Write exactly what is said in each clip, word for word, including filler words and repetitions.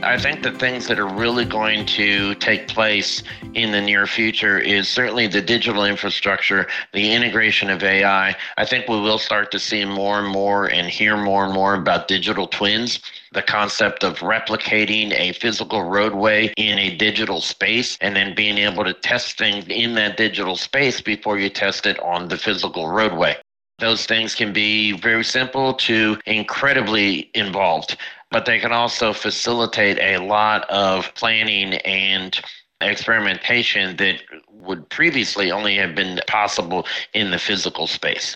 I think the things that are really going to take place in the near future is certainly the digital infrastructure, the integration of A I. I think we will start to see more and more and hear more and more about digital twins, the concept of replicating a physical roadway in a digital space and then being able to test things in that digital space before you test it on the physical roadway. Those things can be very simple to incredibly involved, but they can also facilitate a lot of planning and experimentation that would previously only have been possible in the physical space.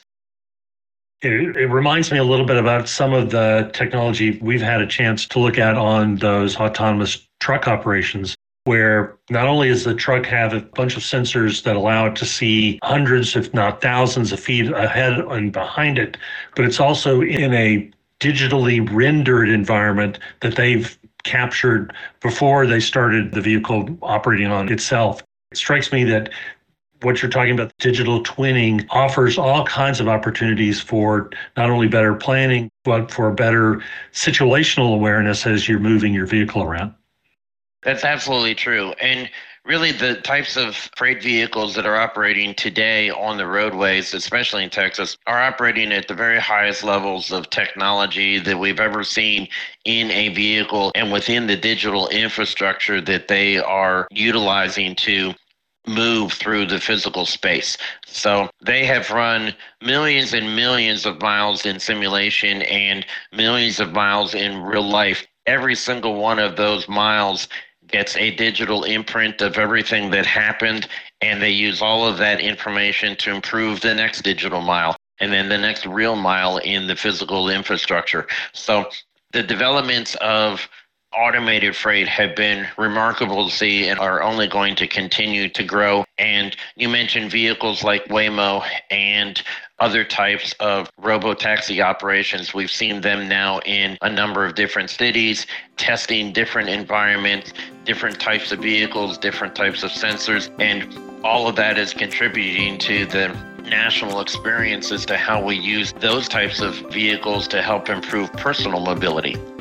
It, it reminds me a little bit about some of the technology we've had a chance to look at on those autonomous truck operations, where not only does the truck have a bunch of sensors that allow it to see hundreds, if not thousands of feet ahead and behind it, but it's also in a digitally rendered environment that they've captured before they started the vehicle operating on itself. It strikes me that what you're talking about, digital twinning, offers all kinds of opportunities for not only better planning, but for better situational awareness as you're moving your vehicle around. That's absolutely true. And really the types of freight vehicles that are operating today on the roadways, especially in Texas, are operating at the very highest levels of technology that we've ever seen in a vehicle and within the digital infrastructure that they are utilizing to move through the physical space. So they have run millions and millions of miles in simulation and millions of miles in real life. Every single one of those miles gets a digital imprint of everything that happened, and they use all of that information to improve the next digital mile and then the next real mile in the physical infrastructure. So the developments of automated freight have been remarkable to see and are only going to continue to grow. And you mentioned vehicles like Waymo and other types of robo-taxi operations. We've seen them now in a number of different cities, testing different environments, different types of vehicles, different types of sensors, and all of that is contributing to the national experience as to how we use those types of vehicles to help improve personal mobility.